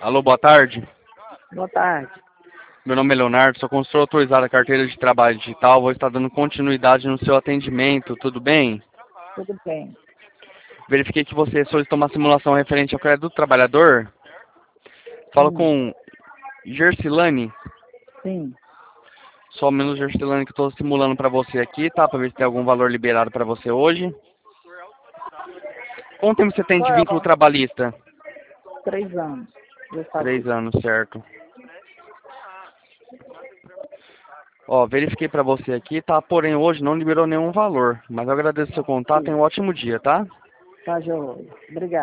Alô, boa tarde. Boa tarde. Meu nome é Leonardo, sou consultor autorizado da carteira de trabalho digital. Vou estar dando continuidade no seu atendimento, tudo bem? Tudo bem. Verifiquei que você solicitou uma simulação referente ao crédito do trabalhador. Falo Sim. com Gersilane. Sim. Só menos Gersilane que eu estou simulando para você aqui, tá? Para ver se tem algum valor liberado para você hoje. Quanto tempo você tem de vínculo trabalhista? 3 anos. Eu 3 sabia. anos, certo. Ó, verifiquei para você aqui, tá? Porém, hoje não liberou nenhum valor. Mas eu agradeço o seu contato. Tenha um ótimo dia, tá? Tá, joia. Obrigado.